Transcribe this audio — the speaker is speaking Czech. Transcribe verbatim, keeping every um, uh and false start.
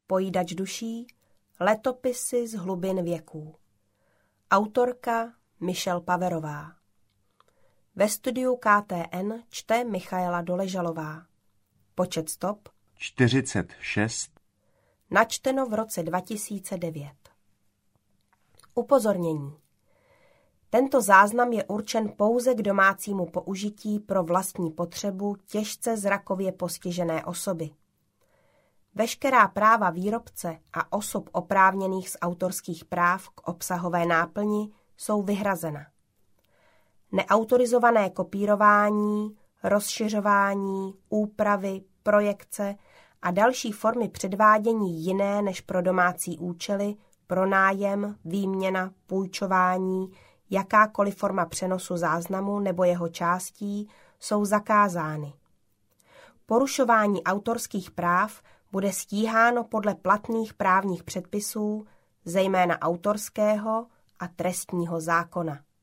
Pojídač duší, letopisy z hlubin věků. Autorka Michelle Paverová. Ve studiu K T N čte Michaela Doležalová. Počet stop čtyřicet šest. Načteno v roce dva tisíce devět. Upozornění. Tento záznam je určen pouze k domácímu použití pro vlastní potřebu těžce zrakově postižené osoby. Veškerá práva výrobce a osob oprávněných z autorských práv k obsahové náplni jsou vyhrazena. Neautorizované kopírování, rozšiřování, úpravy, projekce a další formy předvádění jiné než pro domácí účely, pronájem, výměna, půjčování, jakákoliv forma přenosu záznamu nebo jeho částí jsou zakázány. Porušování autorských práv bude stíháno podle platných právních předpisů, zejména autorského a trestního zákona.